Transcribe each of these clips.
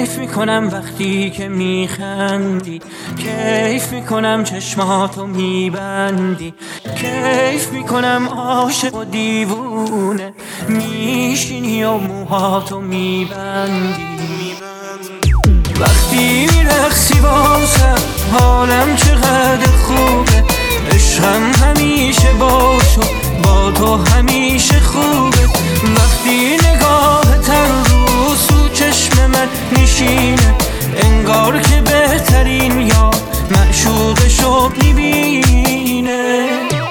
کیف میکنم وقتی که میخندی، کیف میکنم چشماتو میبندی، کیف میکنم عاشق و دیوونه میشینی و موهاتو میبندی. وقتی میرقصی واسم حالم چقدر خوبه، عشقم همیشه باش و با تو همیشه خوبه. وقتی نگاهت رو سو چشم من میشینه، انگار که بهترین یار معشوقشو میبینه.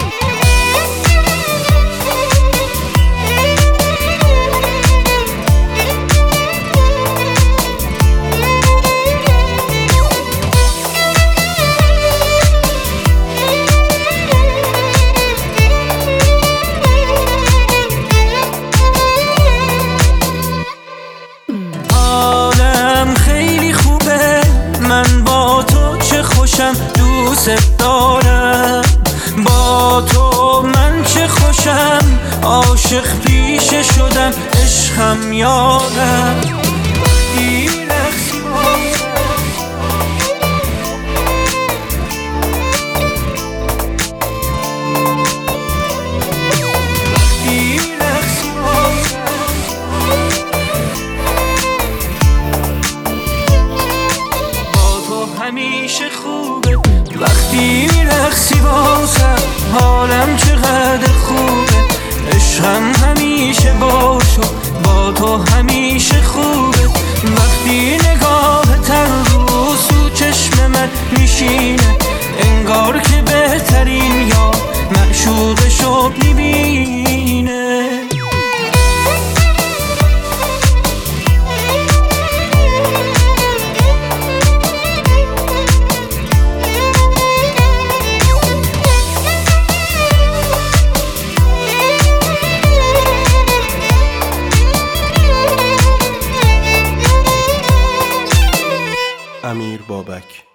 من با تو چه خوشم، دوست دارم با تو من چه خوشم، عاشق پیشه شدم عشقم یارم. همیشه خوبه وقتی میرقصی واسم، حالم چقدر خوبه، عشقم همیشه باش و با تو همیشه خوبه. وقتی نگاهت رو سو چشم من میشینه، انگار که بهترین یار معشوقشو میبینه. امیر بابک.